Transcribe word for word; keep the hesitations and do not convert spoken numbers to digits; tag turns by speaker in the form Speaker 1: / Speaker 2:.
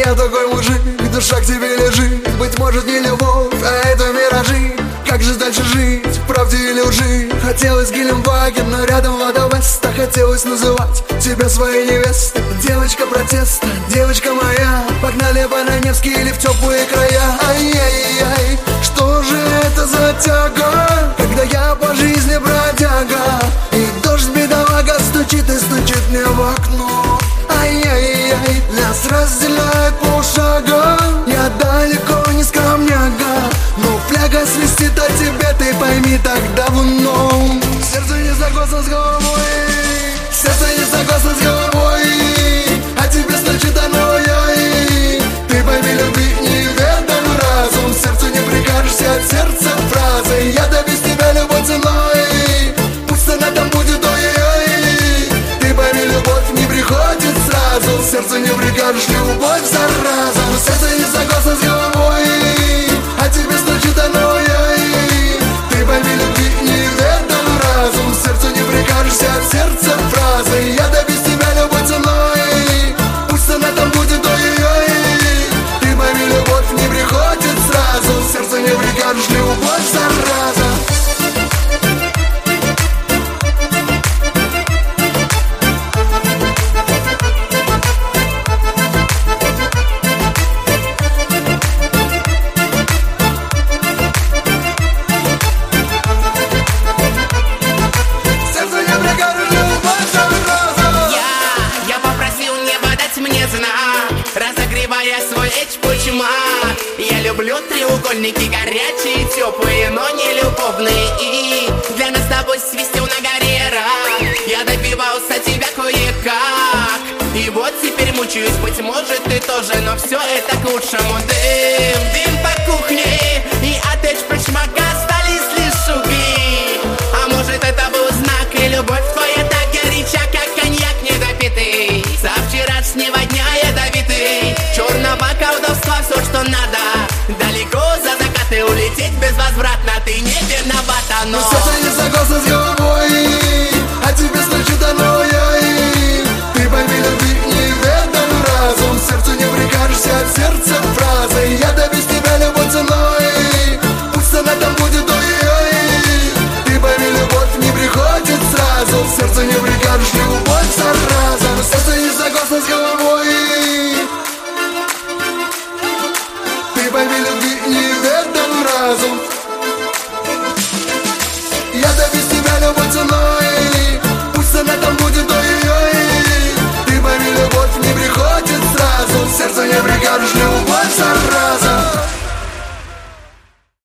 Speaker 1: я такой мужик, душа к тебе лежит. Быть может не любовь, а это миражи. Как же дальше жить, в правде или лжи? Хотелось Гелендваген, но рядом вода Веста. Хотелось называть тебя своей невестой. Девочка протеста, девочка моя. Погнали по на Невский или в теплые края. Ай-яй-яй, что же это за тяга, когда я по жизни бродяга, и дождь бедолага стучит и стучит мне в окно. Ай-яй-яй, нас разделяет полшага. Я далеко не скромняга, но фляга свистит о тебе, ты пойми так давно. Сердце не согласно с головой, сердце не согласно с головой, а тебе стучит оно, яй. Ты пойми, любви неведом разум, сердцу не прикажешься от сердца фразы. Я добьюсь тебя любой ценой, пусть она там будет, ой-ой. Ты пойми, любовь не приходит сразу, сердцу не прикажешь, любовь зараза. Но сердце не согласно с головой, а тебе стучит оно, яй. Ты пойми, любви неведом разум, сердцу не прикажешься от сердца фразы. Я добьюсь тебя любой ценой, пусть она там будет, ой-ой. Ты пойми, любовь не приходит сразу, сердцу не прикажешь, любовь зараза.
Speaker 2: Свой эчпучма. Я люблю треугольники горячие, теплые, но не любовные. И для нас с тобой свистел на горе рак. Я добивался тебя кое-как, и вот теперь мучаюсь, быть может ты тоже, но все это к лучшему. Дым, дым по кухне, и от эчпучмака остались лишь угли. А может это был знак, и любовь твоя так горяча, как коньяк недопитый. Со вчерашнего дня ядовитый, черного колдовства все, что надо. Далеко за закаты улететь безвозвратно, ты не виновата, но
Speaker 1: сердце не согласно с головой, а тебе стучит оно, яй. Ты пойми, любви неведом разум, сердцу не прикажешься от сердца фразы. Я добьюсь тебя любой ценой, пусть она там будет, ой-ой. Ты пойми, любовь не приходит сразу, сердцу не прикажешь, любовь зараза. Но сердце не согласно с головой, ты пойми, любви неведом разум. Я добьюсь тебя любой ценой, пусть она там будет, ой-ой. Ты пойми, любовь не приходит сразу, сердцу не прикажешь, любовь.